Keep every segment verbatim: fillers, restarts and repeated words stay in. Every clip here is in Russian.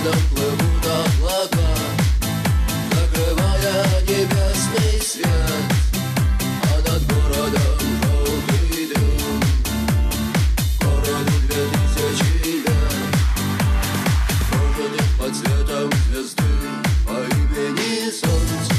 рядом плывут облака, закрывая небесный свет, а над городом желтый дым. Городу две тысячи лет, прожитых под светом звезды по имени Солнце.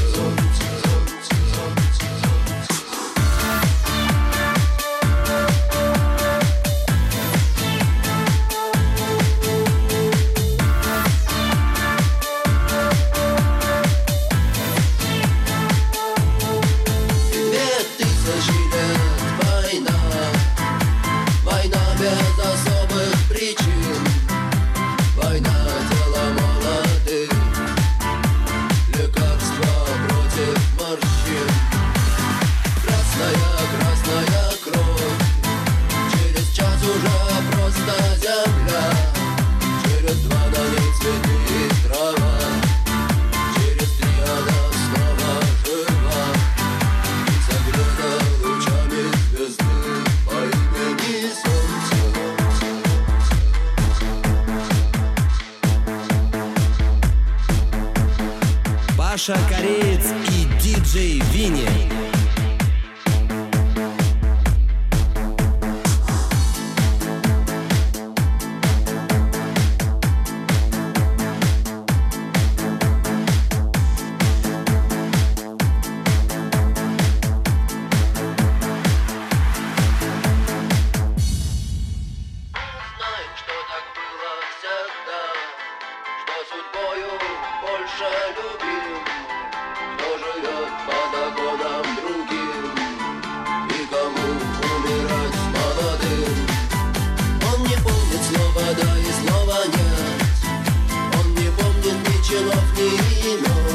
Без особых причин, война тела молодых, лекарства против морщин. Красная, красная кровь, через час уже просто земля, через два на ней цветы и трава, через три она снова жива и согрета лучами звезды по имени Солнце. Паша Кореец и диджей Винни. Судьбою больше любим, кто живет по законам другим и кому умирать молодым. Он не помнит слова да и слова нет, он не помнит ни чинов, ни имен.